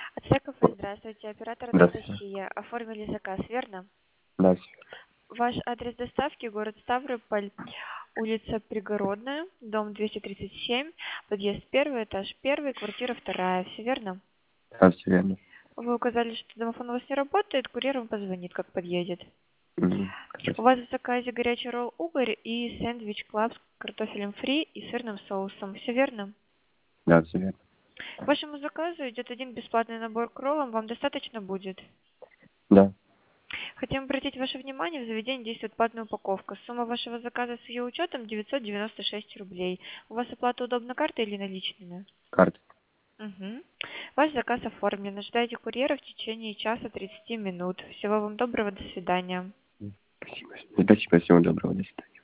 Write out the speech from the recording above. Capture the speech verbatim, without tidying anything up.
Отсек кафе, здравствуйте. Оператор Здравствуйте. Анастасия. Оформили заказ, верно? Да, всё верно. Ваш адрес доставки город Ставрополь, улица Пригородная, дом двести тридцать семь, подъезд первый, этаж первый, квартира вторая. Все верно? Да, всё верно. Вы указали, что домофон у вас не работает, курьер вам позвонит, как подъедет. Мгм. У Хорошо. вас в заказе горячий ролл угорь и сэндвич клаб с картофелем фри и сырным соусом. Все верно? Да, всё верно. К вашему заказу идет один бесплатный набор к роллам. Вам достаточно будет? Да. Хотим обратить ваше внимание, в заведении действует платная упаковка. Сумма вашего заказа с ее учетом девятьсот девяносто шесть рублей. У вас оплата удобна картой или наличными? Карта. Угу. Ваш заказ оформлен. Ожидайте курьера в течение часа тридцати минут. Всего вам доброго. До свидания. М. Спасибо. Спасибо. Всего доброго. До свидания.